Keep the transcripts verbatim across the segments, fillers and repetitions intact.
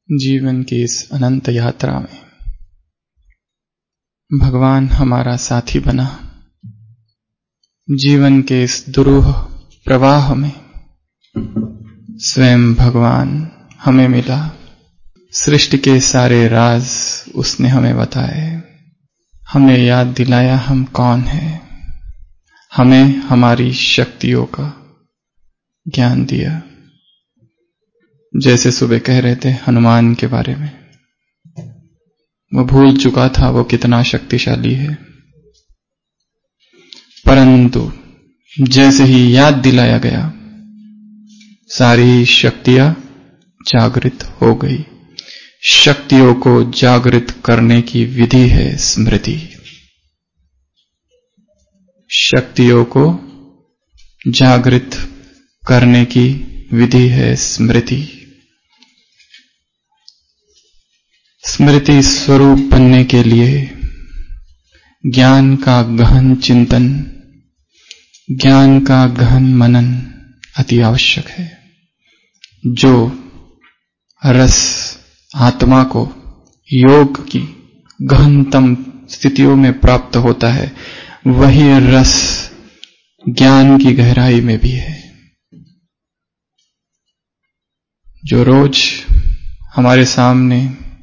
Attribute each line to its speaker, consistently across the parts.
Speaker 1: जीवन की इस अनंत यात्रा में भगवान हमारा साथी बना। जीवन के इस दुरूह प्रवाह में स्वयं भगवान हमें मिला। सृष्टि के सारे राज उसने हमें बताए, हमें याद दिलाया हम कौन हैं, हमें हमारी शक्तियों का ज्ञान दिया। जैसे सुबह कह रहे थे हनुमान के बारे में, वो भूल चुका था वो कितना शक्तिशाली है, परंतु जैसे ही याद दिलाया गया सारी शक्तियां जागृत हो गई। शक्तियों को जागृत करने की विधि है स्मृति। शक्तियों को जागृत करने की विधि है स्मृति। स्मृति स्वरूप बनने के लिए ज्ञान का गहन चिंतन, ज्ञान का गहन मनन अति आवश्यक है। जो रस आत्मा को योग की गहनतम स्थितियों में प्राप्त होता है, वही रस ज्ञान की गहराई में भी है। जो रोज हमारे सामने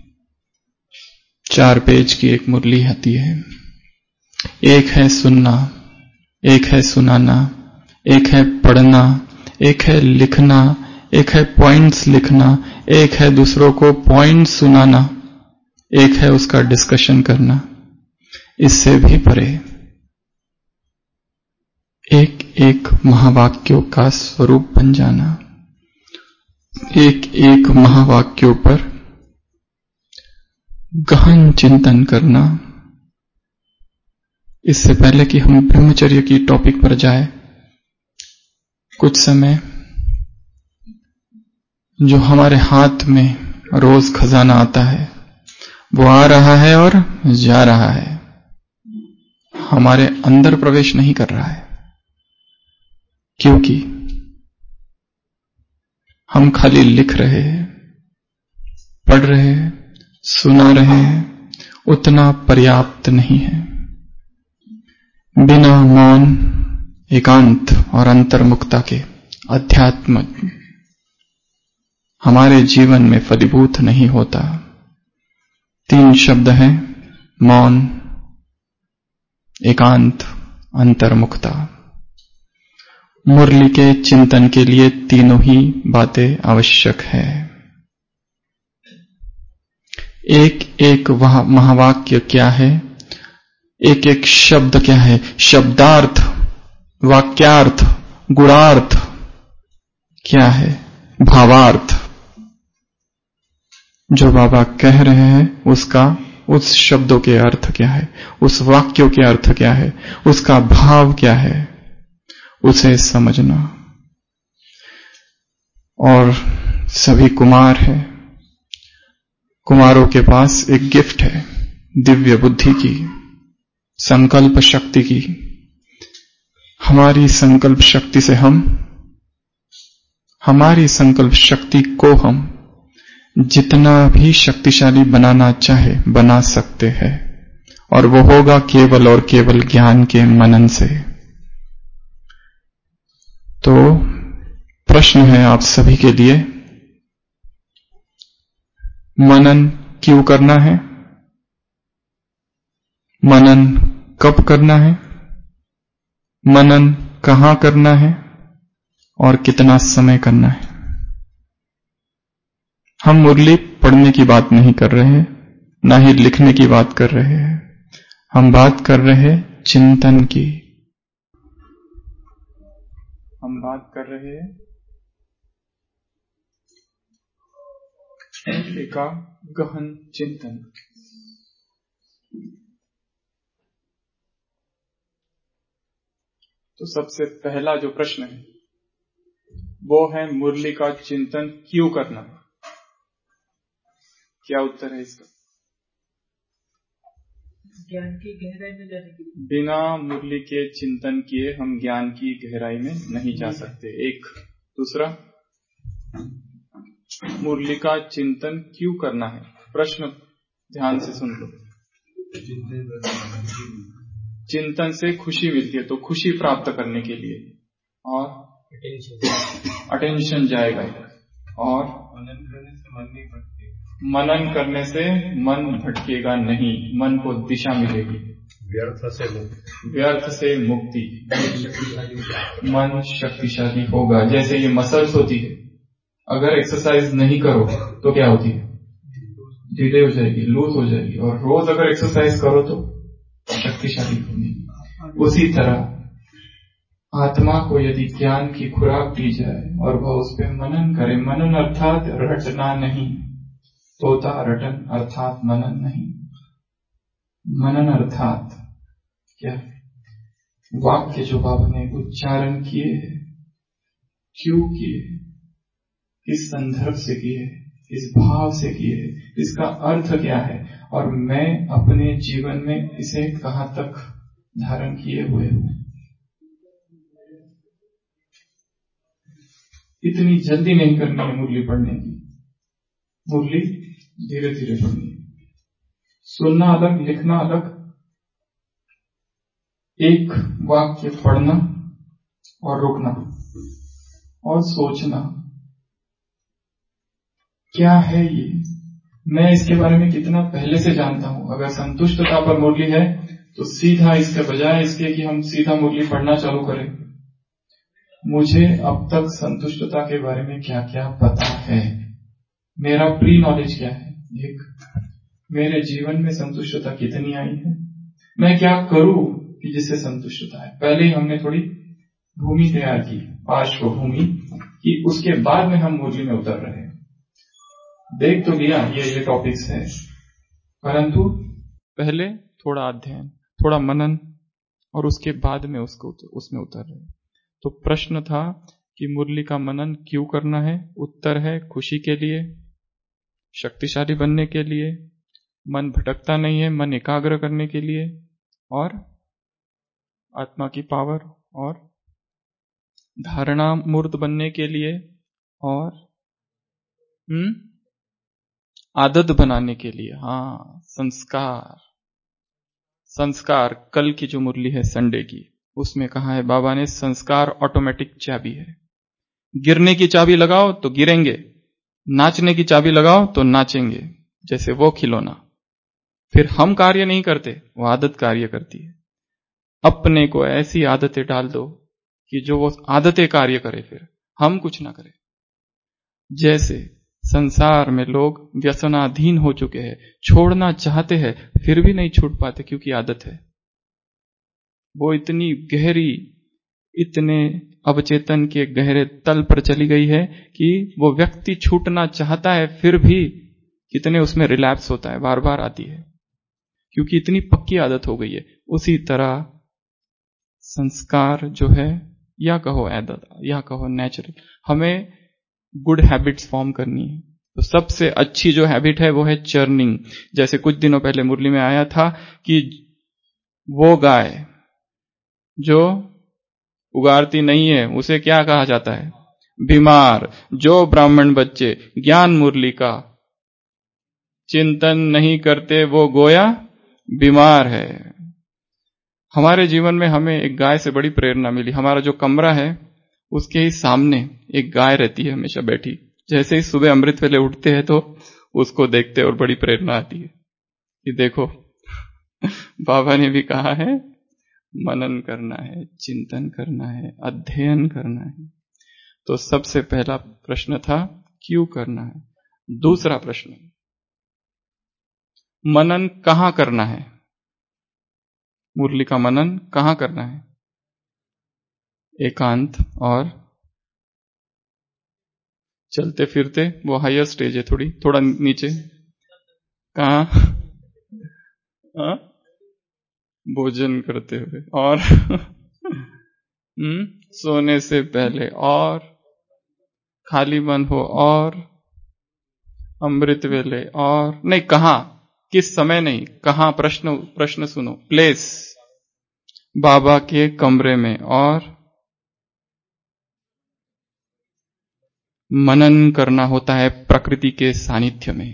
Speaker 1: चार पेज की एक मुरली आती है, एक है सुनना, एक है सुनाना, एक है पढ़ना, एक है लिखना, एक है पॉइंट्स लिखना, एक है दूसरों को पॉइंट्स सुनाना, एक है उसका डिस्कशन करना। इससे भी परे एक एक महावाक्यों का स्वरूप बन जाना, एक एक महावाक्यों पर गहन चिंतन करना। इससे पहले कि हम ब्रह्मचर्य की टॉपिक पर जाए, कुछ समय जो हमारे हाथ में रोज खजाना आता है वो आ रहा है और जा रहा है, हमारे अंदर प्रवेश नहीं कर रहा है, क्योंकि हम खाली लिख रहे हैं, पढ़ रहे हैं, सुना रहे हैं, उतना पर्याप्त नहीं है। बिना मौन, एकांत और अंतर्मुखता के अध्यात्म हमारे जीवन में फलीभूत नहीं होता। तीन शब्द हैं, मौन, एकांत, अंतर्मुखता। मुरली के चिंतन के लिए तीनों ही बातें आवश्यक है। एक एक वह महावाक्य क्या है, एक एक शब्द क्या है, शब्दार्थ, वाक्यार्थ, गुणार्थ क्या है, भावार्थ। जो बाबा कह रहे हैं उसका, उस शब्दों के अर्थ क्या है, उस वाक्यों के अर्थ क्या है, उसका भाव क्या है, उसे समझना। और सभी कुमार हैं, कुमारों के पास एक गिफ्ट है दिव्य बुद्धि की, संकल्प शक्ति की। हमारी संकल्प शक्ति से हम, हमारी संकल्प शक्ति को हम जितना भी शक्तिशाली बनाना चाहे बना सकते हैं, और वो होगा केवल और केवल ज्ञान के मनन से। तो प्रश्न है आप सभी के लिए, मनन क्यों करना है, मनन कब करना है, मनन कहां करना है और कितना समय करना है। हम मुरली पढ़ने की बात नहीं कर रहे हैं, ना ही लिखने की बात कर रहे हैं, हम बात कर रहे हैं चिंतन की। हम बात कर रहे हैं एका गहन चिंतन। तो सबसे पहला जो प्रश्न है वो है, मुरली का चिंतन क्यों करना है? क्या उत्तर है इसका?
Speaker 2: ज्ञान की गहराई में जाने के लिए।
Speaker 1: बिना मुरली के चिंतन किए हम ज्ञान की गहराई में नहीं जा सकते। एक दूसरा, मुरली का चिंतन क्यों करना है? प्रश्न ध्यान से सुन लो। चिंतन से खुशी मिलती है, तो खुशी प्राप्त करने के लिए, और अटेंशन जाएगा, और मनन करने से मन नहीं भटकेगा। मनन करने से मन भटकेगा नहीं, मन को दिशा मिलेगी। व्यर्थ से मुक्ति, व्यर्थ से मुक्ति, मन शक्तिशाली होगा। जैसे ये मसल्स होती है, अगर एक्सरसाइज नहीं करो तो क्या होती है? ढीले हो जाएगी, लूज हो जाएगी। और रोज अगर एक्सरसाइज करो तो शक्तिशाली होगी। उसी तरह आत्मा को यदि ज्ञान की खुराक दी जाए और वह उस पर मनन करे, मनन अर्थात रटना नहीं, तोता रटन अर्थात मनन नहीं। मनन अर्थात क्या? वाक्य जो बाबा ने उच्चारण किए हैं, क्यों किए, किस संदर्भ से किए, किस भाव से किए, इसका अर्थ क्या है, और मैं अपने जीवन में इसे कहां तक धारण किए हुए हूं। इतनी जल्दी नहीं करनी है मुरली पढ़ने की, मुरली धीरे धीरे पढ़नी है। सुनना अलग, लिखना अलग। एक वाक्य पढ़ना और रुकना और सोचना, क्या है ये, मैं इसके बारे में कितना पहले से जानता हूं। अगर संतुष्टता पर मुरली है तो सीधा, इसके बजाय इसके कि हम सीधा मुरली पढ़ना चालू करें, मुझे अब तक संतुष्टता के बारे में क्या क्या पता है, मेरा प्री नॉलेज क्या है, एक मेरे जीवन में संतुष्टता कितनी आई है, मैं क्या करूं कि जिससे संतुष्टता है। पहले ही हमने थोड़ी भूमि तैयार की, पार्श्व भूमि, कि उसके बाद में हम मुरली में उतर रहे हैं। देख तो लिया ये ये टॉपिक्स है, परंतु पहले थोड़ा अध्ययन, थोड़ा मनन, और उसके बाद में उसको उसमें उतर रहे। तो प्रश्न था कि मुरली का मनन क्यों करना है? उत्तर है खुशी के लिए, शक्तिशाली बनने के लिए, मन भटकता नहीं है, मन एकाग्र करने के लिए, और आत्मा की पावर और धारणा मूर्त बनने के लिए, और हम्म आदत बनाने के लिए। हाँ, संस्कार, संस्कार। कल की जो मुरली है संडे की, उसमें कहा है बाबा ने, संस्कार ऑटोमेटिक चाबी है। गिरने की चाबी लगाओ तो गिरेंगे, नाचने की चाबी लगाओ तो नाचेंगे, जैसे वो खिलौना। फिर हम कार्य नहीं करते, वो आदत कार्य करती है। अपने को ऐसी आदतें डाल दो कि जो वो आदतें कार्य करे, फिर हम कुछ ना करें। जैसे संसार में लोग व्यसनाधीन हो चुके हैं, छोड़ना चाहते हैं फिर भी नहीं छूट पाते, क्योंकि आदत है। वो इतनी गहरी, इतने अवचेतन के गहरे तल पर चली गई है कि वो व्यक्ति छूटना चाहता है फिर भी कितने उसमें रिलैप्स होता है, बार बार आती है, क्योंकि इतनी पक्की आदत हो गई है। उसी तरह संस्कार जो है, या कहो आदत, या कहो नेचुरल, हमें गुड हैबिट्स फॉर्म करनी है। तो सबसे अच्छी जो हैबिट है वो है चर्निंग। जैसे कुछ दिनों पहले मुरली में आया था कि वो गाय जो उगारती नहीं है उसे क्या कहा जाता है? बीमार। जो ब्राह्मण बच्चे ज्ञान मुरली का चिंतन नहीं करते वो गोया बीमार है। हमारे जीवन में हमें एक गाय से बड़ी प्रेरणा मिली। हमारा जो कमरा है उसके ही सामने एक गाय रहती है हमेशा बैठी। जैसे ही सुबह अमृत वेले उठते हैं तो उसको देखते और बड़ी प्रेरणा आती है कि देखो बाबा ने भी कहा है मनन करना है, चिंतन करना है, अध्ययन करना है। तो सबसे पहला प्रश्न था क्यों करना है। दूसरा प्रश्न, मनन कहां करना है? मुरली का मनन कहां करना है? एकांत और चलते फिरते, वो हायर स्टेज है, थोड़ी थोड़ा नीचे। कहां? हाँ? भोजन करते हुए, और हम्म सोने से पहले, और खाली मन हो, और अमृत वेले, और नहीं कहां, किस समय नहीं, कहां। प्रश्न प्रश्न सुनो। प्लेस, बाबा के कमरे में, और मनन करना होता है प्रकृति के सानिध्य में।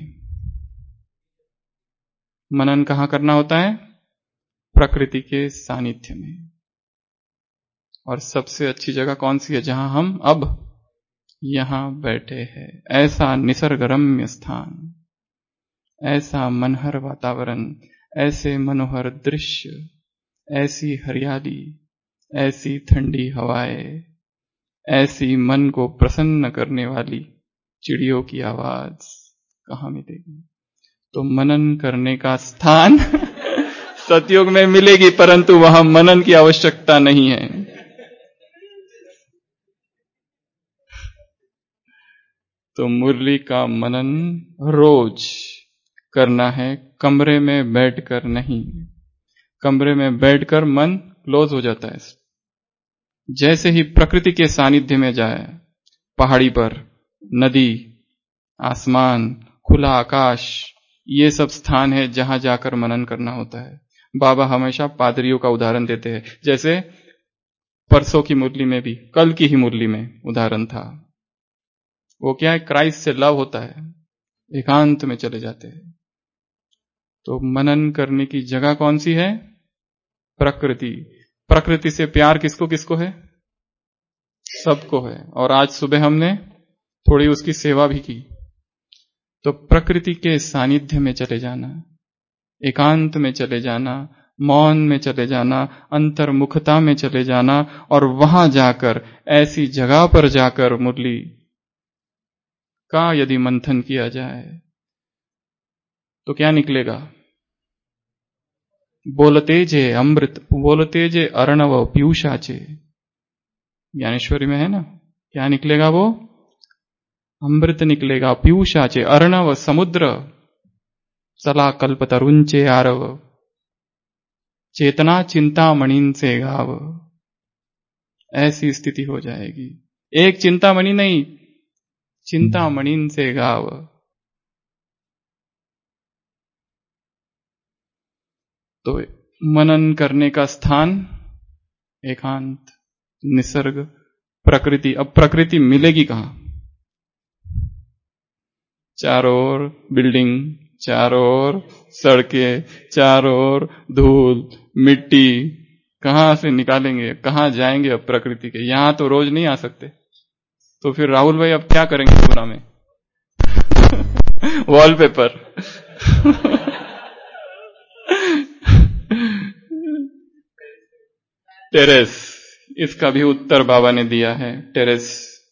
Speaker 1: मनन कहाँ करना होता है? प्रकृति के सानिध्य में। और सबसे अच्छी जगह कौन सी है? जहां हम अब यहां बैठे हैं। ऐसा निसर्गरम्य स्थान, ऐसा मनहर वातावरण, ऐसे मनोहर दृश्य, ऐसी हरियाली, ऐसी ठंडी हवाएं, ऐसी मन को प्रसन्न करने वाली चिड़ियों की आवाज कहाँ मिलेगी? तो मनन करने का स्थान सतयुग में मिलेगी, परंतु वहां मनन की आवश्यकता नहीं है। तो मुरली का मनन रोज करना है, कमरे में बैठकर नहीं। कमरे में बैठकर मन क्लोज हो जाता है। जैसे ही प्रकृति के सानिध्य में जाए, पहाड़ी पर, नदी, आसमान, खुला आकाश, ये सब स्थान है जहां जाकर मनन करना होता है। बाबा हमेशा पादरियों का उदाहरण देते हैं। जैसे परसों की मुरली में भी, कल की ही मुरली में उदाहरण था। वो क्या है? क्राइस्ट से लव होता है, एकांत में चले जाते हैं। तो मनन करने की जगह कौन सी है? प्रकृति। प्रकृति से प्यार किसको किसको है? सबको है। और आज सुबह हमने थोड़ी उसकी सेवा भी की। तो प्रकृति के सानिध्य में चले जाना, एकांत में चले जाना, मौन में चले जाना, अंतर्मुखता में चले जाना, और वहां जाकर, ऐसी जगह पर जाकर मुरली का यदि मंथन किया जाए तो क्या निकलेगा? बोलते जे अमृत, बोलते जे अर्णव पीयूषाचे। ज्ञानेश्वरी में है ना, क्या निकलेगा? वो अमृत निकलेगा, पीयूषाचे, अर्णव समुद्र, चला कल्प तरुंचे आरव, चेतना चिंतामणि से गाव। ऐसी स्थिति हो जाएगी। एक चिंतामणि नहीं, चिंतामणि से गाव। तो मनन करने का स्थान एकांत, निसर्ग, प्रकृति। अब प्रकृति मिलेगी कहां? चारों ओर बिल्डिंग, चारों ओर सड़कें, चारों ओर धूल मिट्टी, कहां से निकालेंगे? कहां जाएंगे अब प्रकृति के? यहां तो रोज नहीं आ सकते। तो फिर राहुल भाई अब क्या करेंगे पूरा में? वॉलपेपर। टेरेस, इसका भी उत्तर बाबा ने दिया है। टेरेस,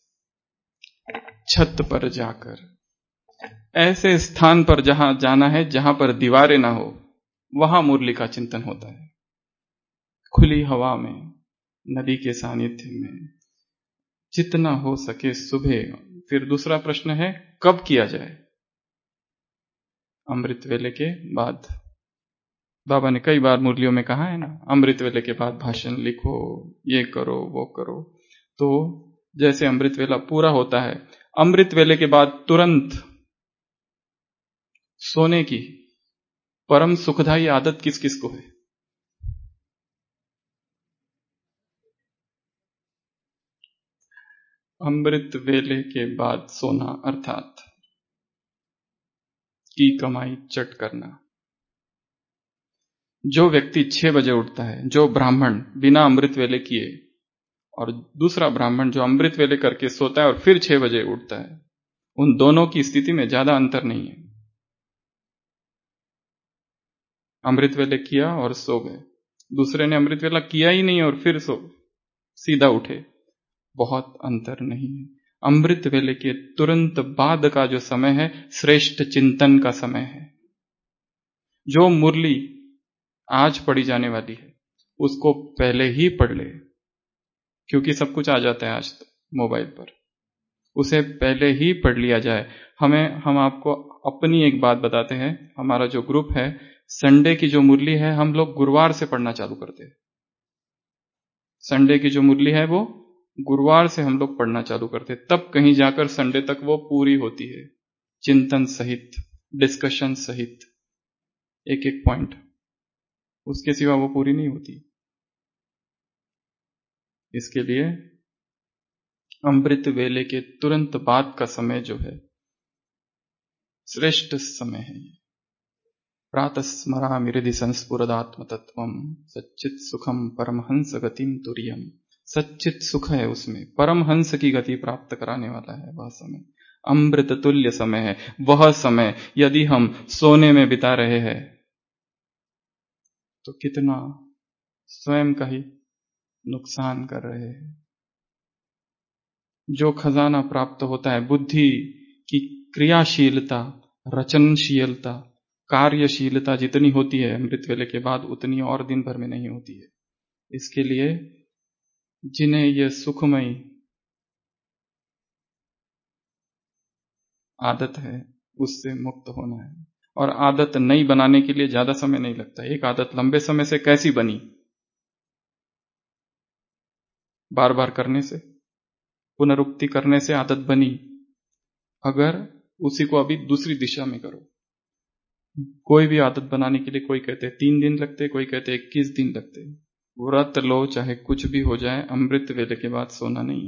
Speaker 1: छत पर जाकर, ऐसे स्थान पर जहां जाना है जहां पर दीवारें ना हो, वहां मुरली का चिंतन होता है। खुली हवा में, नदी के सानिध्य में, जितना हो सके सुबह। फिर दूसरा प्रश्न है कब किया जाए? अमृत वेले के बाद। बाबा ने कई बार मुरलियों में कहा है ना, अमृत वेले के बाद भाषण लिखो, ये करो वो करो। तो जैसे अमृत वेला पूरा होता है, अमृत वेले के बाद तुरंत सोने की परम सुखदायी आदत किस किस को है? अमृत वेले के बाद सोना, अर्थात की कमाई चट करना। जो व्यक्ति छह बजे उठता है, जो ब्राह्मण बिना अमृत वेले किए, और दूसरा ब्राह्मण जो अमृत वेले करके सोता है और फिर छह बजे उठता है, उन दोनों की स्थिति में ज्यादा अंतर नहीं है। अमृत वेले किया और सो गए, दूसरे ने अमृत वेला किया ही नहीं और फिर सो सीधा उठे, बहुत अंतर नहीं है। अमृत वेले के तुरंत बाद का जो समय है, श्रेष्ठ चिंतन का समय है। जो मुरली आज पढ़ी जाने वाली है उसको पहले ही पढ़ ले, क्योंकि सब कुछ आ जाता है आज तो मोबाइल पर। उसे पहले ही पढ़ लिया जाए। हमें हम आपको अपनी एक बात बताते हैं। हमारा जो ग्रुप है, संडे की जो मुरली है हम लोग गुरुवार से पढ़ना चालू करते हैं। संडे की जो मुरली है वो गुरुवार से हम लोग पढ़ना चालू करते हैं, तब कहीं जाकर संडे तक वो पूरी होती है, चिंतन सहित, डिस्कशन सहित, एक एक पॉइंट। उसके सिवा वो पूरी नहीं होती। इसके लिए अमृत वेले के तुरंत बाद का समय जो है श्रेष्ठ समय है। प्रातः स्मरामि हृदि संस्फुरदात्म तत्वम सच्चित सुखम परमहंस गतिम तुर्यम। सच्चित सुख है उसमें, परमहंस की गति प्राप्त कराने वाला है वह समय, अमृत तुल्य समय है। वह समय यदि हम सोने में बिता रहे हैं तो कितना स्वयं का ही नुकसान कर रहे हैं। जो खजाना प्राप्त होता है, बुद्धि की क्रियाशीलता, रचनशीलता, कार्यशीलता जितनी होती है अमृत वेले के बाद, उतनी और दिन भर में नहीं होती है। इसके लिए जिन्हें यह सुखमयी आदत है उससे मुक्त होना है। और आदत नई बनाने के लिए ज्यादा समय नहीं लगता। एक आदत लंबे समय से कैसी बनी? बार बार करने से, पुनरुक्ति करने से आदत बनी। अगर उसी को अभी दूसरी दिशा में करो, कोई भी आदत बनाने के लिए कोई कहते हैं तीन दिन लगते, कोई कहते हैं इक्कीस दिन लगते। व्रत लो चाहे कुछ भी हो जाए, अमृत वेले के बाद सोना नहीं है।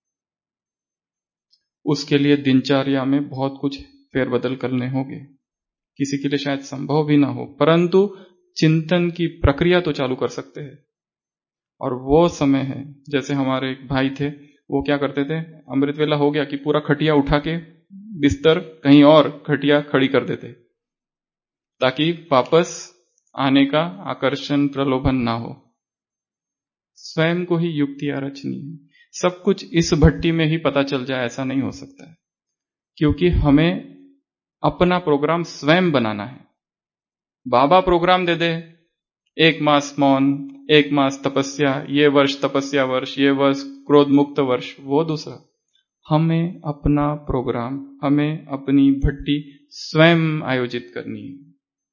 Speaker 1: उसके लिए दिनचर्या में बहुत कुछ फेरबदल करने होंगे, किसी के लिए शायद संभव भी ना हो, परंतु चिंतन की प्रक्रिया तो चालू कर सकते हैं। और वो समय है, जैसे हमारे एक भाई थे, वो क्या करते थे, अमृत वेला हो गया कि पूरा खटिया उठा के बिस्तर कहीं और खटिया खड़ी कर देते, ताकि वापस आने का आकर्षण प्रलोभन ना हो। स्वयं को ही युक्तियां रचनी है। सब कुछ इस भट्टी में ही पता चल जाए ऐसा नहीं हो सकता है, क्योंकि हमें अपना प्रोग्राम स्वयं बनाना है। बाबा प्रोग्राम दे दे, एक मास मौन, एक मास तपस्या, ये वर्ष तपस्या वर्ष, ये वर्ष क्रोध मुक्त वर्ष, वो दूसरा। हमें अपना प्रोग्राम, हमें अपनी भट्टी स्वयं आयोजित करनी है।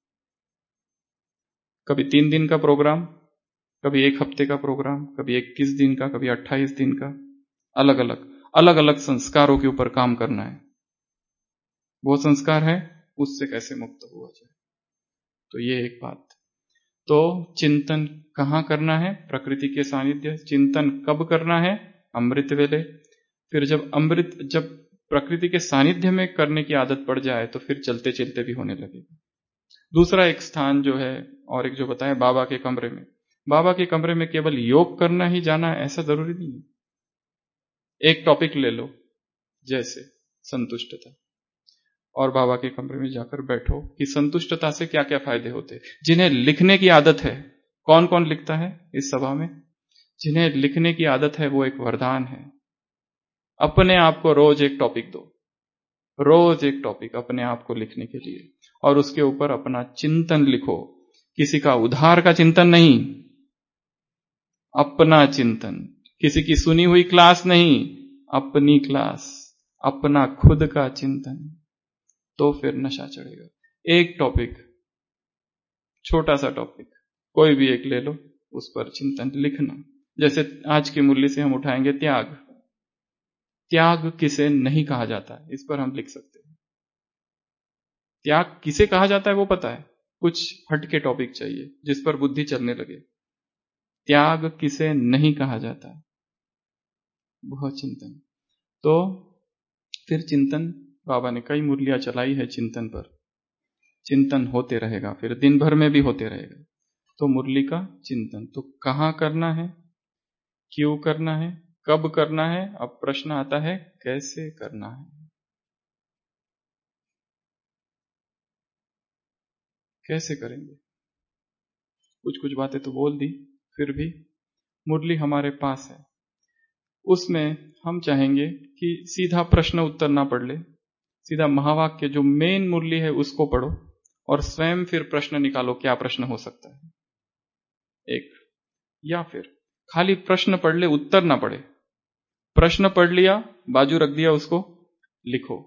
Speaker 1: कभी तीन दिन का प्रोग्राम, कभी एक हफ्ते का प्रोग्राम, कभी इक्कीस दिन का, कभी अट्ठाईस दिन का, अलग अलग अलग अलग संस्कारों के ऊपर काम करना है। वो संस्कार है, उससे कैसे मुक्त हुआ जाए। तो ये एक बात। तो चिंतन कहाँ करना है? प्रकृति के सानिध्य। चिंतन कब करना है? अमृत वेले। फिर जब अमृत जब प्रकृति के सानिध्य में करने की आदत पड़ जाए तो फिर चलते चलते भी होने लगेगा। दूसरा एक स्थान जो है, और एक जो बताया, बाबा के कमरे में। बाबा के कमरे में केवल योग करना ही जाना है ऐसा जरूरी नहीं है। एक टॉपिक ले लो, जैसे संतुष्टता, और बाबा के कमरे में जाकर बैठो कि संतुष्टता से क्या क्या फायदे होते। जिन्हें लिखने की आदत है, कौन कौन लिखता है इस सभा में? जिन्हें लिखने की आदत है वो एक वरदान है। अपने आप को रोज एक टॉपिक दो, रोज एक टॉपिक अपने आप को लिखने के लिए, और उसके ऊपर अपना चिंतन लिखो। किसी का उधार का चिंतन नहीं, अपना चिंतन। किसी की सुनी हुई क्लास नहीं, अपनी क्लास, अपना खुद का चिंतन। तो फिर नशा चढ़ेगा। एक टॉपिक, छोटा सा टॉपिक कोई भी एक ले लो, उस पर चिंतन लिखना। जैसे आज की मुरली से हम उठाएंगे त्याग। त्याग किसे नहीं कहा जाता, इस पर हम लिख सकते हैं। त्याग किसे कहा जाता है वो पता है, कुछ हटके टॉपिक चाहिए जिस पर बुद्धि चलने लगे। त्याग किसे नहीं कहा जाता, वह चिंतन। तो फिर चिंतन, बाबा ने कई मुरलियां चलाई है चिंतन पर। चिंतन होते रहेगा, फिर दिन भर में भी होते रहेगा। तो मुरली का चिंतन तो कहां करना है, क्यों करना है, कब करना है? अब प्रश्न आता है कैसे करना है। कैसे करेंगे? कुछ कुछ बातें तो बोल दी, फिर भी मुरली हमारे पास है। उसमें हम चाहेंगे कि सीधा प्रश्न उत्तर ना पढ़ ले, सीधा महावाक्य जो मेन मुरली है उसको पढ़ो, और स्वयं फिर प्रश्न निकालो क्या प्रश्न हो सकता है एक। या फिर खाली प्रश्न पढ़ ले, उत्तर ना पढ़े। प्रश्न पढ़ लिया, बाजू रख दिया, उसको लिखो।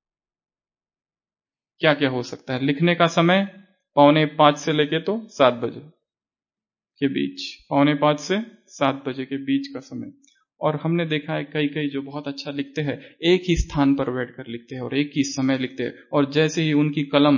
Speaker 1: क्या क्या हो सकता है? लिखने का समय पौने पांच से लेके तो सात बजे के बीच, पौने पांच से सात बजे के बीच का समय। और हमने देखा है कई कई जो बहुत अच्छा लिखते हैं, एक ही स्थान पर बैठकर लिखते हैं और एक ही समय लिखते हैं, और जैसे ही उनकी कलम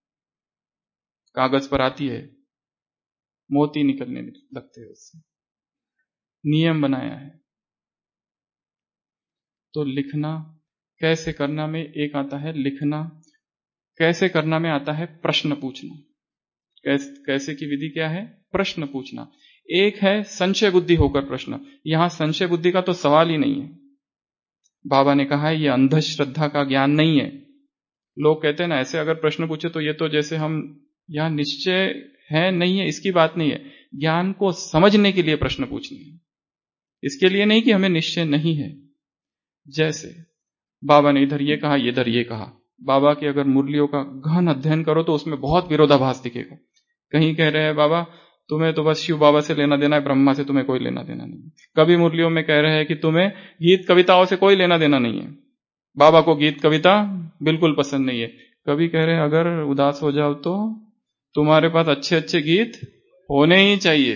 Speaker 1: कागज पर आती है मोती निकलने लगते हैं उससे। नियम बनाया है। तो लिखना कैसे करना में एक आता है लिखना, कैसे करना में आता है प्रश्न पूछना। कैसे, कैसे की विधि क्या है? प्रश्न पूछना। एक है संशय बुद्धि होकर प्रश्न। यहां संशय बुद्धि का तो सवाल ही नहीं है। बाबा ने कहा है ये अंधश्रद्धा का ज्ञान नहीं है। लोग कहते हैं ना ऐसे अगर प्रश्न पूछे तो ये तो जैसे हम यहां निश्चय है नहीं है, इसकी बात नहीं है। ज्ञान को समझने के लिए प्रश्न पूछने हैं, इसके लिए नहीं कि हमें निश्चय नहीं है। जैसे बाबा ने इधर ये कहा, इधर ये कहा। बाबा की अगर मुरलियों का गहन अध्ययन करो तो उसमें बहुत विरोधाभास दिखेगा। कहीं कह रहे हैं बाबा तुम्हें तो बस शिव बाबा से लेना देना है, ब्रह्मा से तुम्हें कोई लेना देना नहीं। कभी मुरलियों में कह रहे हैं कि तुम्हें गीत कविताओं से कोई लेना देना नहीं है, बाबा को गीत कविता बिल्कुल पसंद नहीं है। कभी कह रहे हैं अगर उदास हो जाओ तो तुम्हारे पास अच्छे अच्छे गीत होने ही चाहिए,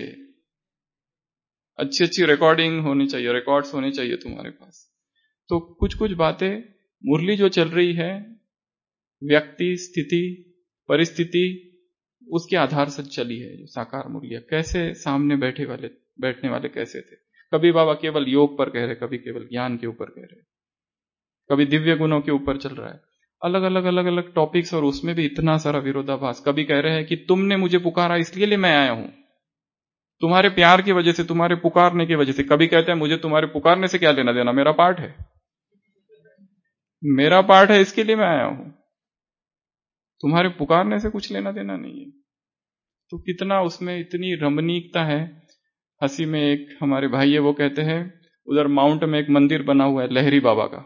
Speaker 1: अच्छी अच्छी रिकॉर्डिंग होनी चाहिए, रिकॉर्ड्स होने चाहिए तुम्हारे पास। तो कुछ कुछ बातें मुरली जो चल रही है व्यक्ति स्थिति परिस्थिति उसके आधार से चली है। जो साकार मुरलियां कैसे सामने बैठे वाले बैठने वाले कैसे थे। कभी बाबा केवल योग पर कह रहे, कभी केवल ज्ञान के ऊपर कह रहे, कभी दिव्य गुणों के ऊपर चल रहा है। अलग अलग अलग अलग टॉपिक्स और उसमें भी इतना सारा विरोधाभास। कभी कह रहे हैं कि तुमने मुझे पुकारा इसलिए ले मैं आया हूं, तुम्हारे प्यार की वजह से, तुम्हारे पुकारने की वजह से। कभी कहते हैं मुझे तुम्हारे पुकारने से क्या लेना देना, मेरा पाठ है, मेरा पाठ है इसके लिए मैं आया हूं, तुम्हारे पुकारने से कुछ लेना देना नहीं है। तो कितना उसमें इतनी रमणीकता है। हंसी में एक हमारे भाई है वो कहते हैं उधर माउंट में एक मंदिर बना हुआ है लहरी बाबा का।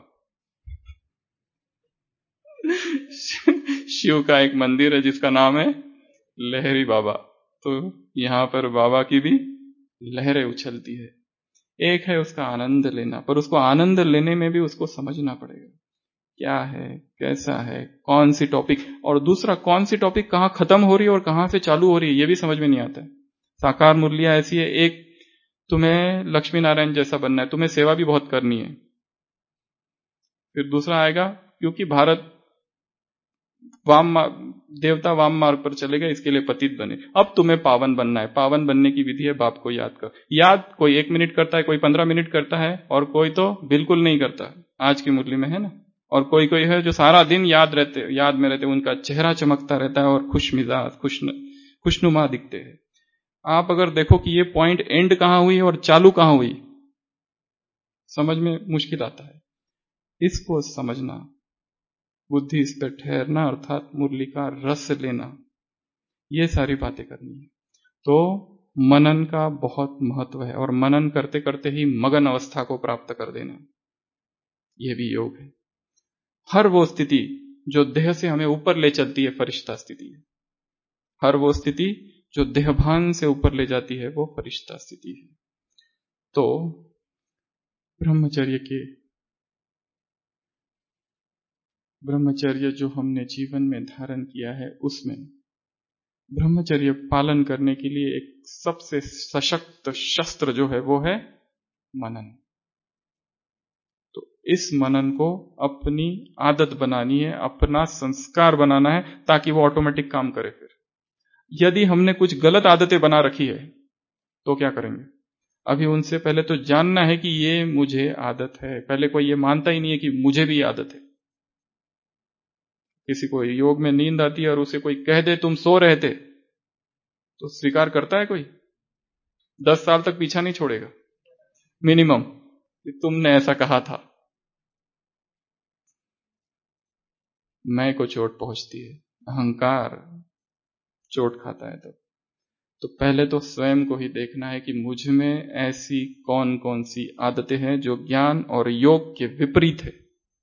Speaker 1: शिव का एक मंदिर है जिसका नाम है लहरी बाबा। तो यहां पर बाबा की भी लहरें उछलती है। एक है उसका आनंद लेना, पर उसको आनंद लेने में भी उसको समझना पड़ेगा क्या है, कैसा है, कौन सी टॉपिक, और दूसरा कौन सी टॉपिक कहां खत्म हो रही है और कहां से चालू हो रही है, ये भी समझ में नहीं आता है। साकार मुरलियां ऐसी है, एक तुम्हें लक्ष्मी नारायण जैसा बनना है, तुम्हें सेवा भी बहुत करनी है। फिर दूसरा आएगा क्योंकि भारत वाम देवता वाम मार्ग पर चले गए, इसके लिए पतित बने, अब तुम्हें पावन बनना है। पावन बनने की विधि है बाप को याद कर। याद कोई एक मिनट करता है, कोई पंद्रह मिनट करता है, और कोई तो बिल्कुल नहीं करता। आज की मुरली में है ना। और कोई कोई है जो सारा दिन याद रहते याद में रहते, उनका चेहरा चमकता रहता है और खुश मिजाज खुश खुशनुमा दिखते हैं। आप अगर देखो कि ये पॉइंट एंड कहां हुई और चालू कहां हुई, समझ में मुश्किल आता है। इसको समझना, बुद्धि इस पर ठहरना, अर्थात मुरली का रस लेना, ये सारी बातें करनी है। तो मनन का बहुत महत्व है, और मनन करते करते ही मगन अवस्था को प्राप्त कर देना, यह भी योग है। हर वो स्थिति जो देह से हमें ऊपर ले चलती है फरिश्ता स्थिति है। हर वो स्थिति जो देहभान से ऊपर ले जाती है वो फरिश्ता स्थिति है। तो ब्रह्मचर्य के ब्रह्मचर्य जो हमने जीवन में धारण किया है, उसमें ब्रह्मचर्य पालन करने के लिए एक सबसे सशक्त शस्त्र जो है वो है मनन। तो इस मनन को अपनी आदत बनानी है, अपना संस्कार बनाना है, ताकि वो ऑटोमेटिक काम करे। फिर यदि हमने कुछ गलत आदतें बना रखी है तो क्या करेंगे? अभी उनसे पहले तो जानना है कि ये मुझे आदत है। पहले कोई ये मानता ही नहीं है कि मुझे भी आदत है। किसी को योग में नींद आती है और उसे कोई कह दे तुम सो रहे थे, तो स्वीकार करता है कोई? दस साल तक पीछा नहीं छोड़ेगा मिनिमम कि तुमने ऐसा कहा था। मैं को चोट पहुंचती है, अहंकार चोट खाता है। तब तो पहले तो स्वयं को ही देखना है कि मुझ में ऐसी कौन कौन सी आदतें हैं जो ज्ञान और योग के विपरीत है।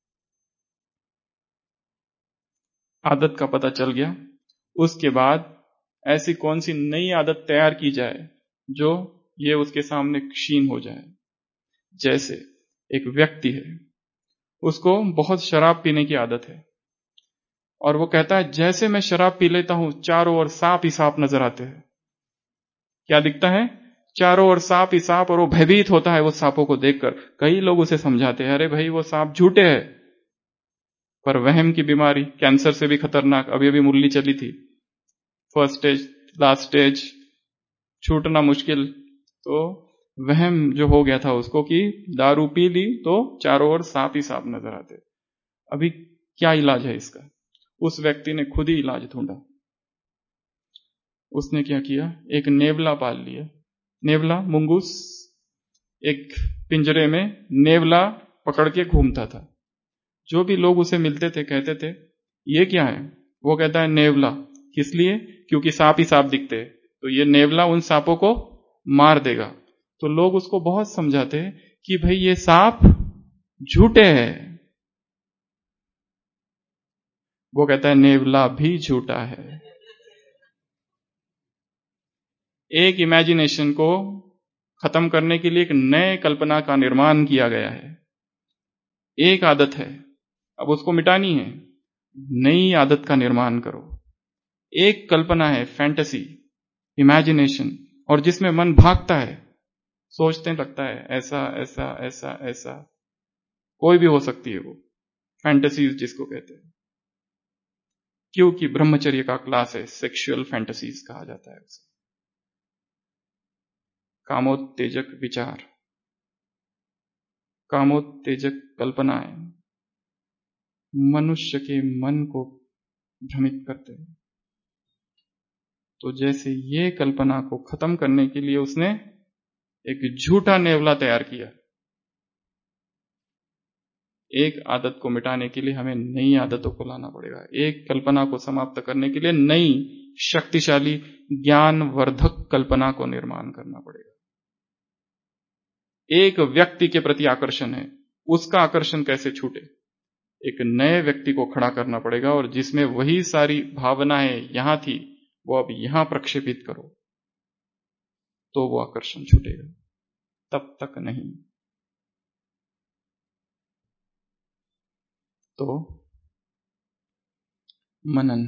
Speaker 1: आदत का पता चल गया, उसके बाद ऐसी कौन सी नई आदत तैयार की जाए जो ये उसके सामने क्षीण हो जाए। जैसे एक व्यक्ति है, उसको बहुत शराब पीने की आदत है, और वो कहता है जैसे मैं शराब पी लेता हूं चारों ओर सांप ही सांप नजर आते हैं। क्या दिखता है? चारों ओर सांप ही सांप, और वो भयभीत होता है वो सांपों को देखकर। कई लोग उसे समझाते हैं अरे भाई वो सांप झूठे हैं, पर वहम की बीमारी कैंसर से भी खतरनाक। अभी अभी मुरली चली थी, फर्स्ट स्टेज लास्ट स्टेज, छूटना मुश्किल। तो वहम जो हो गया था उसको कि दारू पी ली तो चारों ओर सांप ही सांप नजर आते। अभी क्या इलाज है इसका? उस व्यक्ति ने खुद ही इलाज ढूंढा। उसने क्या किया, एक नेवला पाल लिया। नेवला, मुंगूस, एक पिंजरे में नेवला पकड़ के घूमता था। जो भी लोग उसे मिलते थे कहते थे ये क्या है? वो कहता है नेवला। किस लिए? क्योंकि सांप ही सांप दिखते हैं, तो ये नेवला उन सांपों को मार देगा। तो लोग उसको बहुत समझाते कि भाई ये सांप झूठे हैं। वो कहता है नेवला भी झूठा है। एक इमेजिनेशन को खत्म करने के लिए एक नए कल्पना का निर्माण किया गया है। एक आदत है, अब उसको मिटानी है, नई आदत का निर्माण करो। एक कल्पना है, फैंटेसी, इमेजिनेशन, और जिसमें मन भागता है, सोचते लगता है ऐसा ऐसा ऐसा ऐसा, कोई भी हो सकती है वो फैंटेसीज जिसको कहते हैं। क्योंकि ब्रह्मचर्य का क्लास है, सेक्सुअल फैंटेसीज कहा जाता है उसे। कामोत्तेजक विचार, कामोत्तेजक कल्पनाएं मनुष्य के मन को भ्रमित करते हैं। तो जैसे ये कल्पना को खत्म करने के लिए उसने एक झूठा नेवला तैयार किया। एक आदत को मिटाने के लिए हमें नई आदतों को लाना पड़ेगा। एक कल्पना को समाप्त करने के लिए नई शक्तिशाली ज्ञानवर्धक कल्पना को निर्माण करना पड़ेगा। एक व्यक्ति के प्रति आकर्षण है, उसका आकर्षण कैसे छूटे? एक नए व्यक्ति को खड़ा करना पड़ेगा और जिसमें वही सारी भावनाएं यहां थी वो अब यहां प्रक्षेपित करो, तो वो आकर्षण छूटेगा, तब तक नहीं। तो मनन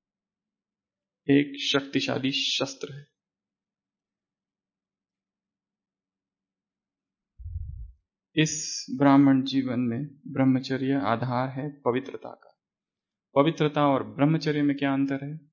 Speaker 1: एक शक्तिशाली शस्त्र है। इस ब्राह्मण जीवन में ब्रह्मचर्य आधार है पवित्रता का। पवित्रता और ब्रह्मचर्य में क्या अंतर है?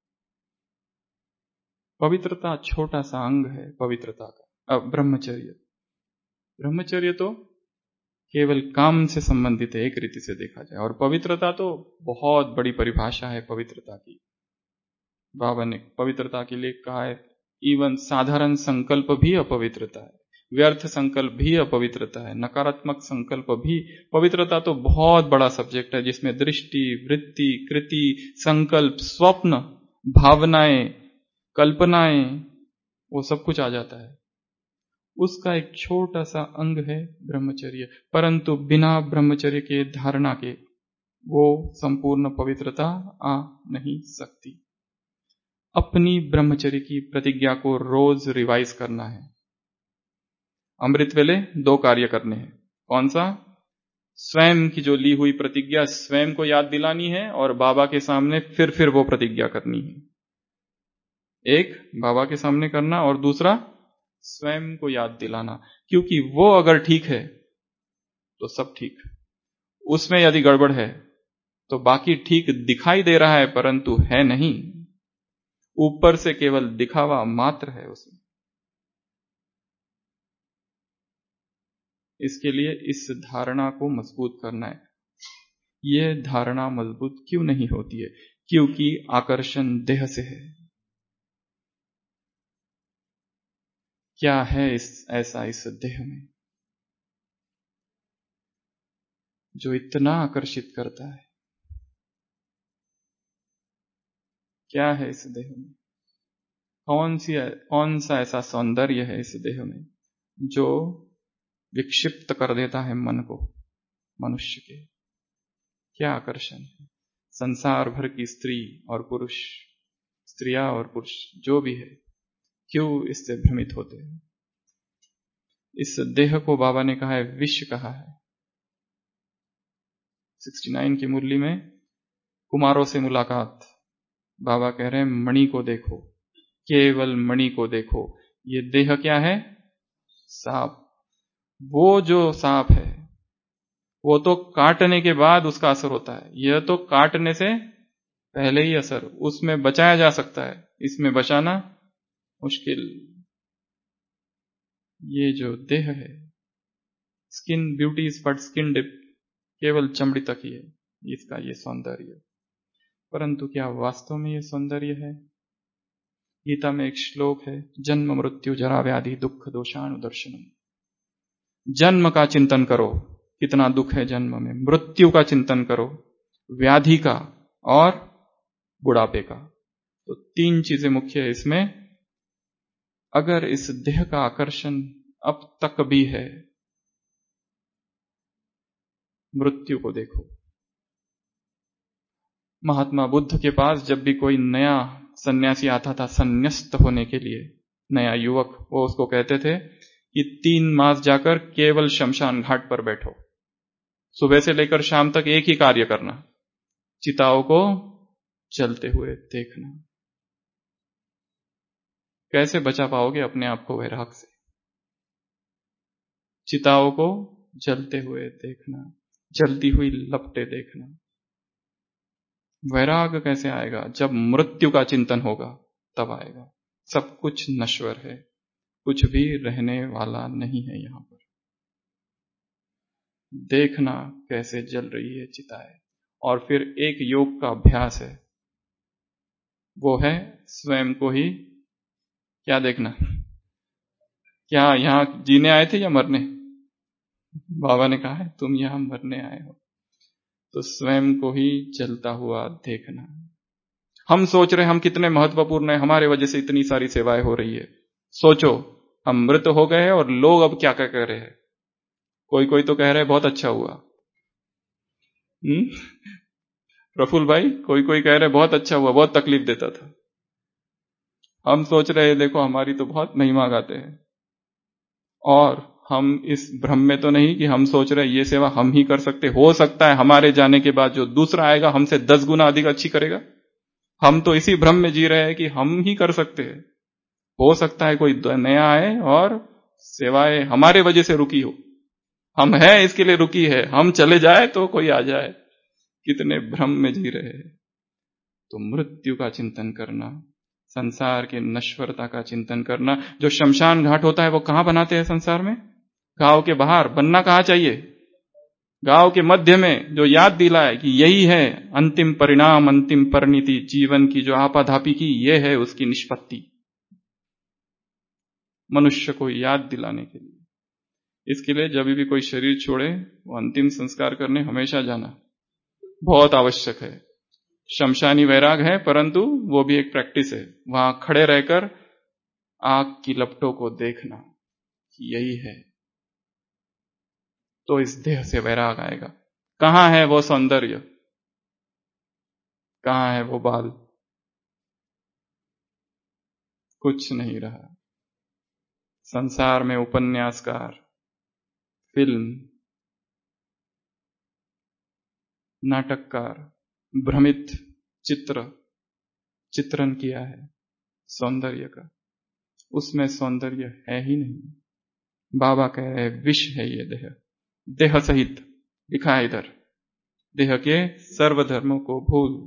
Speaker 1: पवित्रता छोटा सा अंग है पवित्रता का। अब ब्रह्मचर्य ब्रह्मचर्य तो केवल काम से संबंधित है एक रीति से देखा जाए, और पवित्रता तो बहुत बड़ी परिभाषा है पवित्रता की। बाबा ने पवित्रता के लिए कहा है इवन साधारण संकल्प भी अपवित्रता है, व्यर्थ संकल्प भी अपवित्रता है, नकारात्मक संकल्प भी। पवित्रता तो बहुत बड़ा सब्जेक्ट है जिसमें दृष्टि, वृत्ति, कृति, संकल्प, स्वप्न, भावनाएं, कल्पनाएं, वो सब कुछ आ जाता है। उसका एक छोटा सा अंग है ब्रह्मचर्य, परंतु बिना ब्रह्मचर्य के धारणा के वो संपूर्ण पवित्रता आ नहीं सकती। अपनी ब्रह्मचर्य की प्रतिज्ञा को रोज रिवाइज करना है। अमृत वेले दो कार्य करने हैं। कौन सा? स्वयं की जो ली हुई प्रतिज्ञा स्वयं को याद दिलानी है और बाबा के सामने फिर फिर वो प्रतिज्ञा करनी है। एक बाबा के सामने करना और दूसरा स्वयं को याद दिलाना, क्योंकि वो अगर ठीक है तो सब ठीक। उसमें यदि गड़बड़ है तो बाकी ठीक दिखाई दे रहा है परंतु है नहीं, ऊपर से केवल दिखावा मात्र है उसमें। इसके लिए इस धारणा को मजबूत करना है। यह धारणा मजबूत क्यों नहीं होती है? क्योंकि आकर्षण देह से है। क्या है इस ऐसा इस देह में जो इतना आकर्षित करता है? क्या है इस देह में? कौन सी कौन सा ऐसा सौंदर्य है इस देह में जो विक्षिप्त कर देता है मन को, मनुष्य के? क्या आकर्षण है? संसार भर की स्त्री और पुरुष, स्त्रियां और पुरुष जो भी है, क्यों इससे भ्रमित होते हैं? इस देह को बाबा ने कहा है विष कहा है। उनहत्तर की मुरली में कुमारों से मुलाकात, बाबा कह रहे हैं मणि को देखो, केवल मणि को देखो। ये देह क्या है? सांप। वो जो सांप है वो तो काटने के बाद उसका असर होता है, यह तो काटने से पहले ही असर। उसमें बचाया जा सकता है, इसमें बचाना मुश्किल। ये जो देह है, skin beauty is but skin deep, केवल चमड़ी तक ही है इसका ये सौंदर्य। परंतु क्या वास्तव में ये सौंदर्य है? गीता में एक श्लोक है, जन्म मृत्यु जरा व्याधि दुख दोषानुदर्शनम। जन्म का चिंतन करो, कितना दुख है जन्म में, मृत्यु का चिंतन करो, व्याधि का और बुढ़ापे का। तो तीन चीजें मुख्य है इसमें। अगर इस देह का आकर्षण अब तक भी है, मृत्यु को देखो। महात्मा बुद्ध के पास जब भी कोई नया सन्यासी आता था संन्यास्त होने के लिए, नया युवक, वो उसको कहते थे कि तीन मास जाकर केवल शमशान घाट पर बैठो, सुबह से लेकर शाम तक एक ही कार्य करना, चिताओं को जलते हुए देखना। कैसे बचा पाओगे अपने आप को वैराग से? चिताओं को जलते हुए देखना, जलती हुई लपटें देखना। वैराग कैसे आएगा? जब मृत्यु का चिंतन होगा तब आएगा। सब कुछ नश्वर है, कुछ भी रहने वाला नहीं है यहां पर। देखना कैसे जल रही है चिताएं। और फिर एक योग का अभ्यास है, वो है स्वयं को ही क्या देखना। क्या यहां जीने आए थे या मरने? बाबा ने कहा है तुम यहां मरने आए हो, तो स्वयं को ही जलता हुआ देखना। हम सोच रहे हम कितने महत्वपूर्ण हैं, हमारे वजह से इतनी सारी सेवाएं हो रही है। सोचो हम मृत हो गए हैं और लोग अब क्या क्या कह रहे हैं। कोई कोई तो कह रहे बहुत अच्छा हुआ, हम्म प्रफुल्ल भाई, कोई कोई कह रहे बहुत अच्छा हुआ, बहुत तकलीफ देता था। हम सोच रहे देखो हमारी तो बहुत महिमा गाते हैं, और हम इस भ्रम में तो नहीं कि हम सोच रहे ये सेवा हम ही कर सकते। हो सकता है हमारे जाने के बाद जो दूसरा आएगा हमसे दस गुना अधिक अच्छी करेगा। हम तो इसी भ्रम में जी रहे हैं कि हम ही कर सकते हैं। हो सकता है कोई नया आए और सेवाएं हमारे वजह से रुकी हो, हम हैं इसके लिए रुकी है, हम चले जाए तो कोई आ जाए। कितने भ्रम में जी रहे हैं। तो मृत्यु का चिंतन करना, संसार की नश्वरता का चिंतन करना। जो शमशान घाट होता है वो कहां बनाते हैं संसार में? गांव के बाहर। बनना कहां चाहिए? गांव के मध्य में, जो याद दिलाए कि यही है अंतिम परिणाम, अंतिम परिणति, जीवन की जो आपाधापी की, ये है उसकी निष्पत्ति। मनुष्य को याद दिलाने के लिए, इसके लिए जब भी कोई शरीर छोड़े वो अंतिम संस्कार करने हमेशा जाना बहुत आवश्यक है। शमशानी वैराग है, परंतु वो भी एक प्रैक्टिस है। वहां खड़े रहकर आग की लपटों को देखना कि यही है, तो इस देह से वैराग आएगा। कहां है वो सौंदर्य? कहां है वो बाल? कुछ नहीं रहा। संसार में उपन्यासकार, फिल्म, नाटककार भ्रमित चित्र चित्रण किया है सौंदर्य का, उसमें सौंदर्य है ही नहीं। बाबा कह रहे विष है ये देह, देह सहित लिखा है इधर, देह के सर्वधर्मों को भूल।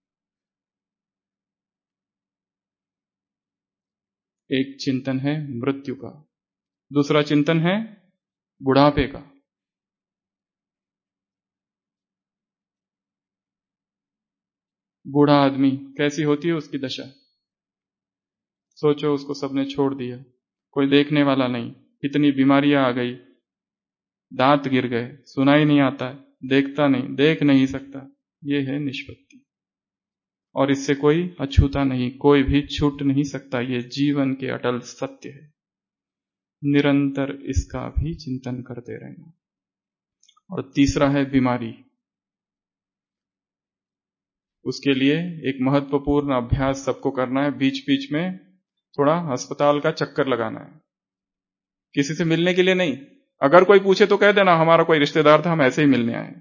Speaker 1: एक चिंतन है मृत्यु का, दूसरा चिंतन है बुढ़ापे का। बूढ़ा आदमी कैसी होती है उसकी दशा? सोचो, उसको सबने छोड़ दिया, कोई देखने वाला नहीं, इतनी बीमारियां आ गई, दांत गिर गए, सुनाई नहीं आता है, देखता नहीं, देख नहीं सकता। ये है निष्पत्ति, और इससे कोई अछूता नहीं, कोई भी छूट नहीं सकता। ये जीवन के अटल सत्य है। निरंतर इसका भी चिंतन करते रहना। और तीसरा है बीमारी। उसके लिए एक महत्वपूर्ण अभ्यास सबको करना है। बीच बीच में थोड़ा अस्पताल का चक्कर लगाना है, किसी से मिलने के लिए नहीं। अगर कोई पूछे तो कह देना हमारा कोई रिश्तेदार था, हम ऐसे ही मिलने आए।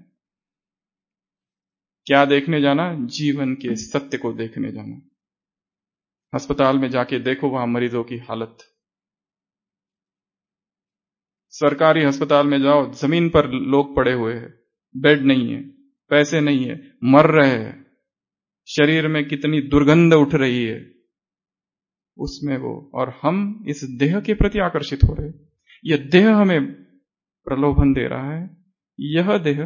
Speaker 1: क्या देखने जाना? जीवन के सत्य को देखने जाना। अस्पताल में जाके देखो वहां मरीजों की हालत। सरकारी अस्पताल में जाओ, जमीन पर लोग पड़े हुए हैं, बेड नहीं है, पैसे नहीं है, मर रहे हैं, शरीर में कितनी दुर्गंध उठ रही है उसमें वो, और हम इस देह के प्रति आकर्षित हो रहे। यह देह हमें प्रलोभन दे रहा है। यह देह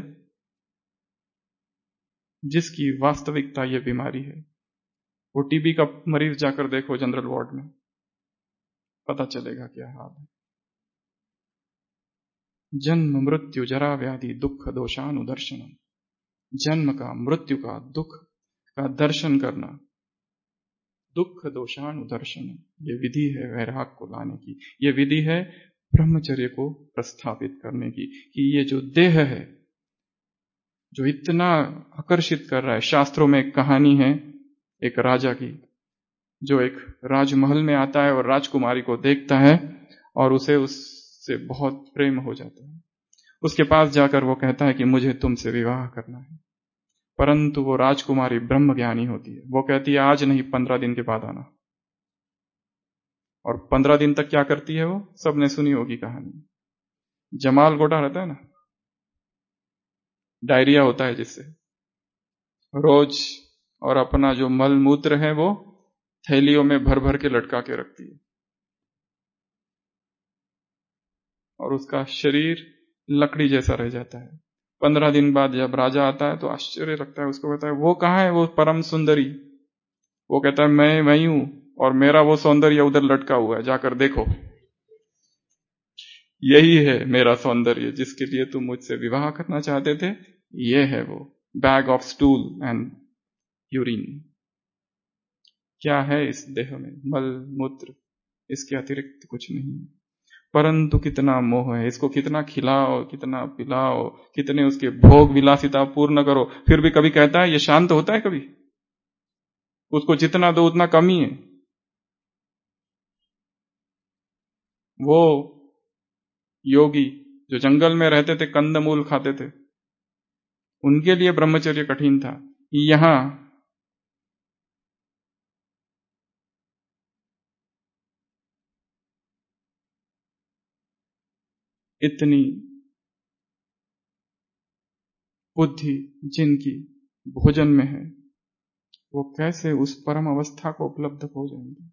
Speaker 1: जिसकी वास्तविकता यह बीमारी है। वो टीबी का मरीज जाकर देखो जनरल वार्ड में, पता चलेगा क्या हाल है। जन्म मृत्यु जरा व्याधि दुख दोषानुदर्शनम। जन्म का, मृत्यु का, दुख का दर्शन करना, दुख दोषानुदर्शनम, ये विधि है वैराग को लाने की। ये विधि है ब्रह्मचर्य को प्रस्थापित करने की। कि ये जो देह है जो इतना आकर्षित कर रहा है। शास्त्रों में एक कहानी है एक राजा की, जो एक राजमहल में आता है और राजकुमारी को देखता है और उसे उससे बहुत प्रेम हो जाता है। उसके पास जाकर वो कहता है कि मुझे तुमसे विवाह करना है। परंतु वो राजकुमारी ब्रह्म ज्ञानी होती है। वो कहती है आज नहीं, पंद्रह दिन के बाद आना। और पंद्रह दिन तक क्या करती है वो, सबने सुनी होगी कहानी। जमाल गोटा रहता है ना, डायरिया होता है जिससे, रोज और अपना जो मल मूत्र है वो थैलियों में भर भर के लटका के रखती है। और उसका शरीर लकड़ी जैसा रह जाता है। पंद्रह दिन बाद जब राजा आता है तो आश्चर्य लगता है उसको। कहता है वो कहाँ है वो परम सुंदरी? वो कहता है मैं वही हूं और मेरा वो सौंदर्य उधर लटका हुआ है, जाकर देखो। यही है मेरा सौंदर्य जिसके लिए तुम मुझसे विवाह करना चाहते थे। ये है वो bag of stool and urine. क्या है इस देह में? मल मूत्र, इसके अतिरिक्त कुछ नहीं है। परंतु कितना मोह है, इसको कितना खिलाओ, कितना पिलाओ, कितने उसके भोग विलासिता पूर्ण करो, फिर भी कभी कहता है ये शांत होता है? कभी उसको जितना दो उतना कम ही है। वो योगी जो जंगल में रहते थे, कंदमूल खाते थे, उनके लिए ब्रह्मचर्य कठिन था। यहां इतनी बुद्धि जिनकी भोजन में है, वो कैसे उस परम अवस्था को उपलब्ध हो जाएंगे?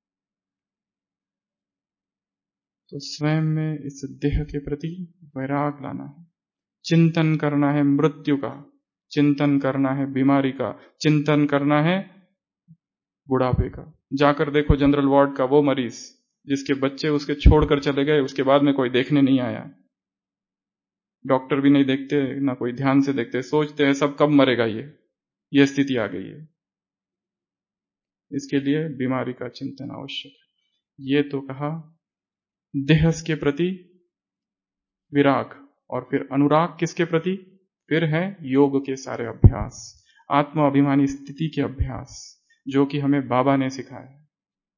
Speaker 1: तो स्वयं में इस देह के प्रति वैराग लाना है, चिंतन करना है मृत्यु का, चिंतन करना है बीमारी का, चिंतन करना है बुढ़ापे का। जाकर देखो जनरल वार्ड का वो मरीज जिसके बच्चे उसके छोड़कर चले गए, उसके बाद में कोई देखने नहीं आया। डॉक्टर भी नहीं देखते, ना कोई ध्यान से देखते, सोचते हैं सब कब मरेगा। ये ये स्थिति आ गई है। इसके लिए बीमारी का चिंतन आवश्यक है। ये तो कहा देह के प्रति विराग, और फिर अनुराग किसके प्रति? फिर है योग के सारे अभ्यास, आत्म अभिमानी स्थिति के अभ्यास, जो कि हमें बाबा ने सिखाया है।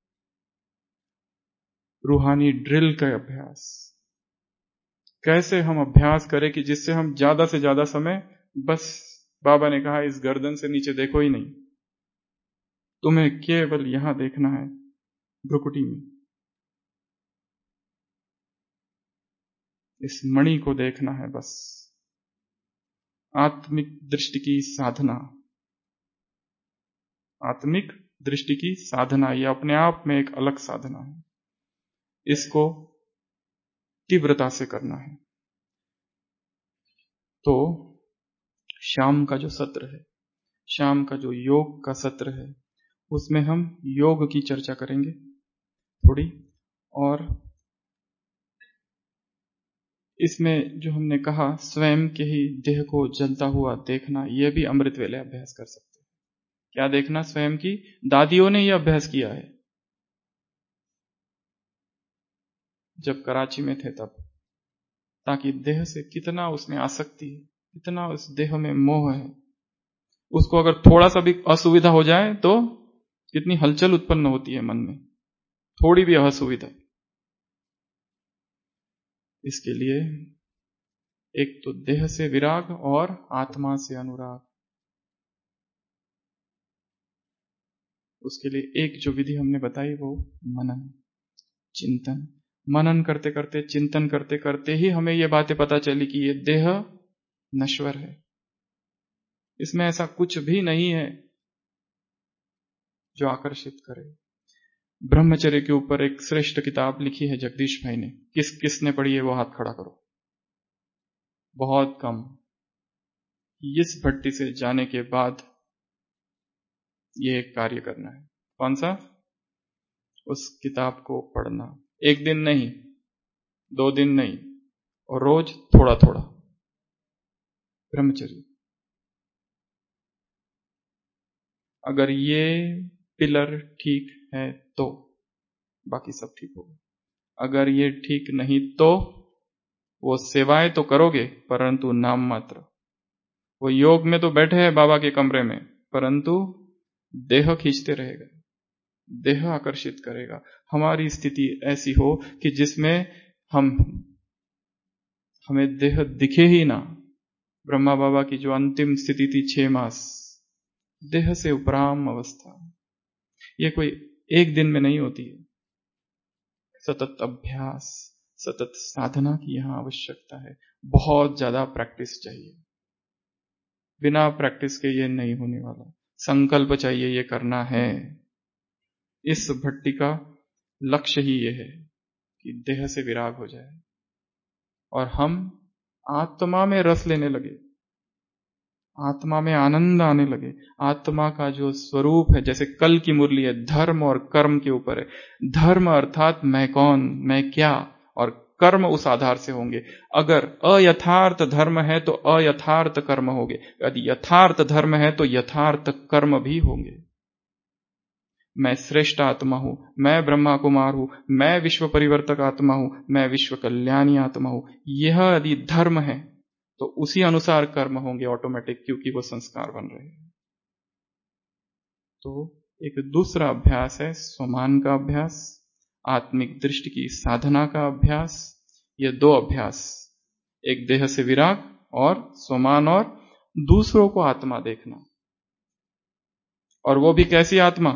Speaker 1: रूहानी ड्रिल का अभ्यास, कैसे हम अभ्यास करें कि जिससे हम ज्यादा से ज्यादा समय, बस बाबा ने कहा इस गर्दन से नीचे देखो ही नहीं, तुम्हें केवल यहां देखना है, भ्रुकुटी में इस मणि को देखना है बस। आत्मिक दृष्टि की साधना, आत्मिक दृष्टि की साधना, यह अपने आप में एक अलग साधना है। इसको तीव्रता से करना है। तो शाम का जो सत्र है, शाम का जो योग का सत्र है, उसमें हम योग की चर्चा करेंगे थोड़ी। और इसमें जो हमने कहा स्वयं के ही देह को जलता हुआ देखना, यह भी अमृत वेले अभ्यास कर सकते हैं। क्या देखना? स्वयं की। दादियों ने यह अभ्यास किया है जब कराची में थे तब, ताकि देह से कितना उसमें आसक्ति है, कितना उस देह में मोह है, उसको अगर थोड़ा सा भी असुविधा हो जाए तो कितनी हलचल उत्पन्न होती है मन में, थोड़ी भी असुविधा। इसके लिए एक तो देह से विराग और आत्मा से अनुराग। उसके लिए एक जो विधि हमने बताई वो मनन, चिंतन। मनन करते करते, चिंतन करते करते ही हमें ये बातें पता चली कि ये देह नश्वर है, इसमें ऐसा कुछ भी नहीं है जो आकर्षित करे। ब्रह्मचर्य के ऊपर एक श्रेष्ठ किताब लिखी है जगदीश भाई ने। किस किसने पढ़ी है वो हाथ खड़ा करो। बहुत कम। इस भट्टी से जाने के बाद ये एक कार्य करना है। कौन सा? उस किताब को पढ़ना। एक दिन नहीं, दो दिन नहीं, और रोज थोड़ा थोड़ा। ब्रह्मचर्य। अगर ये पिलर ठीक है तो बाकी सब ठीक होगा। अगर ये ठीक नहीं तो वो सेवाएं तो करोगे परंतु नाम मात्र। वो योग में तो बैठे हैं बाबा के कमरे में, परंतु देह खींचते रहेगा, देह आकर्षित करेगा। हमारी स्थिति ऐसी हो कि जिसमें हम हमें देह दिखे ही ना। ब्रह्मा बाबा की जो अंतिम स्थिति थी छह मास, देह से उपराम अवस्था, ये कोई एक दिन में नहीं होती है। सतत अभ्यास, सतत साधना की यहां आवश्यकता है। बहुत ज्यादा प्रैक्टिस चाहिए। बिना प्रैक्टिस के ये नहीं होने वाला। संकल्प चाहिए, ये करना है। इस भट्टी का लक्ष्य ही ये है कि देह से विराग हो जाए और हम आत्मा में रस लेने लगे, आत्मा में आनंद आने लगे। आत्मा का जो स्वरूप है, जैसे कल की मुरली है, धर्म और कर्म के ऊपर है। धर्म अर्थात मैं कौन, मैं क्या, और कर्म उस आधार से होंगे। अगर अयथार्थ धर्म है तो अयथार्थ कर्म होंगे, यदि यथार्थ धर्म है तो यथार्थ कर्म भी होंगे। मैं श्रेष्ठ आत्मा हूं, मैं ब्रह्मा कुमार हूं, मैं विश्व परिवर्तक आत्मा हूं, मैं विश्व कल्याणी आत्मा हूं। यह यदि धर्म है तो उसी अनुसार कर्म होंगे ऑटोमेटिक, क्योंकि वो संस्कार बन रहे हैं। तो एक दूसरा अभ्यास है स्वमान का अभ्यास, आत्मिक दृष्टि की साधना का अभ्यास। ये दो अभ्यास, एक देह से विराग और स्वमान, और दूसरों को आत्मा देखना। और वो भी कैसी आत्मा?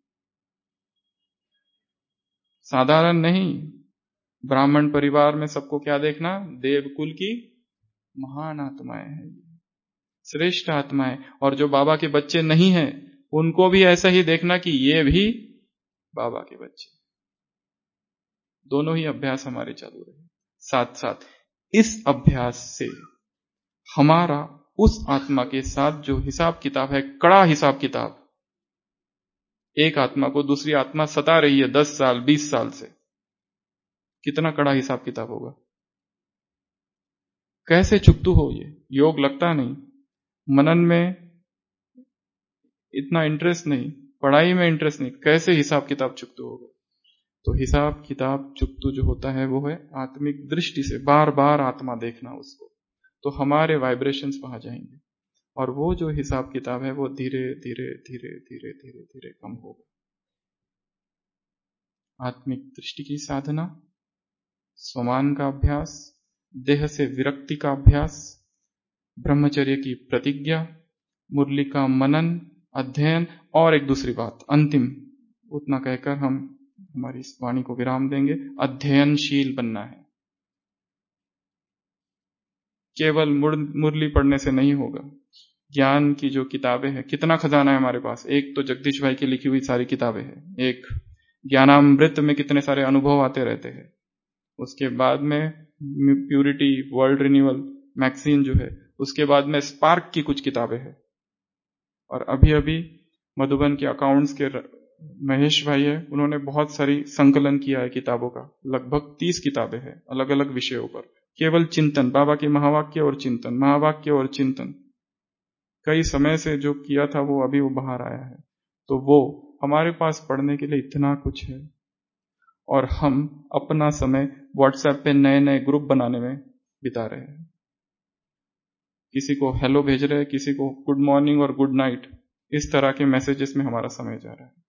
Speaker 1: साधारण नहीं। ब्राह्मण परिवार में सबको क्या देखना? देवकुल की महान आत्माएं हैं, श्रेष्ठ आत्माएं। और जो बाबा के बच्चे नहीं हैं उनको भी ऐसा ही देखना कि ये भी बाबा के बच्चे। दोनों ही अभ्यास हमारे चालू रहे साथ साथ। इस अभ्यास से हमारा उस आत्मा के साथ जो हिसाब किताब है, कड़ा हिसाब किताब, एक आत्मा को दूसरी आत्मा सता रही है दस साल बीस साल से, कितना कड़ा हिसाब किताब होगा। कैसे चुकतू हो ये? योग लगता नहीं, मनन में इतना इंटरेस्ट नहीं, पढ़ाई में इंटरेस्ट नहीं, कैसे हिसाब किताब चुकतू होगा? तो हिसाब किताब चुकतू जो होता है वो है आत्मिक दृष्टि से बार बार आत्मा देखना उसको, तो हमारे वाइब्रेशंस वहां जाएंगे और वो जो हिसाब किताब है वो धीरे धीरे धीरे धीरे धीरे धीरे कम होगा। आत्मिक दृष्टि की साधना, स्वमान का अभ्यास, देह से विरक्ति का अभ्यास, ब्रह्मचर्य की प्रतिज्ञा, मुरली का मनन, अध्ययन, और एक दूसरी बात अंतिम, उतना कहकर हम हमारी इस वाणी को विराम देंगे। अध्ययनशील बनना है। केवल मुरली पढ़ने से नहीं होगा। ज्ञान की जो किताबें हैं, कितना खजाना है हमारे पास। एक तो जगदीश भाई की लिखी हुई सारी किताबें हैं, एक ज्ञानामृत में कितने सारे अनुभव आते रहते हैं, उसके बाद में प्यूरिटी वर्ल्ड रिन्यूअल मैगजीन जो है, उसके बाद में स्पार्क की कुछ किताबें हैं, और अभी अभी मधुबन के अकाउंट्स के महेश भाई है, उन्होंने बहुत सारी संकलन किया है किताबों का, लगभग तीस किताबें हैं अलग अलग विषयों पर। केवल चिंतन, बाबा के महावाक्य और चिंतन, महावाक्य और चिंतन, कई समय से जो किया था वो अभी वो बाहर आया है। तो वो हमारे पास पढ़ने के लिए इतना कुछ है, और हम अपना समय व्हाट्सएप पे नए नए ग्रुप बनाने में बिता रहे हैं। किसी को हेलो भेज रहे हैं, किसी को गुड मॉर्निंग और गुड नाइट, इस तरह के मैसेजेस में हमारा समय जा रहा है,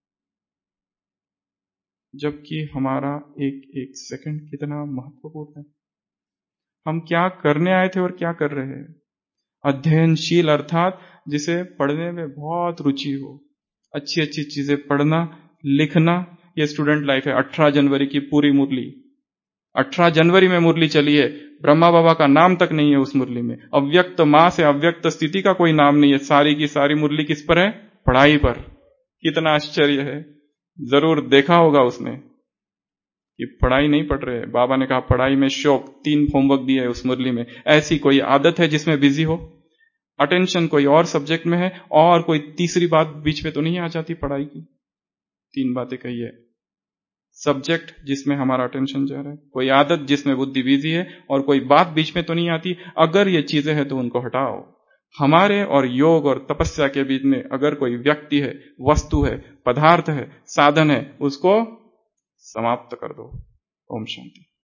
Speaker 1: जबकि हमारा एक एक सेकंड कितना महत्वपूर्ण है। हम क्या करने आए थे और क्या कर रहे हैं। अध्ययनशील अर्थात जिसे पढ़ने में बहुत रुचि हो, अच्छी अच्छी चीजें पढ़ना, लिखना। ये स्टूडेंट लाइफ है। अठारह जनवरी की पूरी मुरली, अठारह जनवरी में मुरली चली है, ब्रह्मा बाबा का नाम तक नहीं है उस मुरली में। अव्यक्त मां से अव्यक्त स्थिति का कोई नाम नहीं है। सारी की सारी मुरली किस पर है? पढ़ाई पर। कितना आश्चर्य है। जरूर देखा होगा उसने कि पढ़ाई नहीं पढ़ रहे। बाबा ने कहा पढ़ाई में शौक, तीन होमवर्क दिए है उस मुरली में। ऐसी कोई आदत है जिसमें बिजी हो? अटेंशन कोई और सब्जेक्ट में है और कोई तीसरी बात बीच में तो नहीं आ जाती पढ़ाई की? तीन बातें कही है। सब्जेक्ट जिसमें हमारा अटेंशन जा रहा है, कोई आदत जिसमें बुद्धि बिजी है, और कोई बात बीच में तो नहीं आती। अगर ये चीजें हैं तो उनको हटाओ। हमारे और योग और तपस्या के बीच में अगर कोई व्यक्ति है, वस्तु है, पदार्थ है, साधन है, उसको समाप्त कर दो। ओम शांति।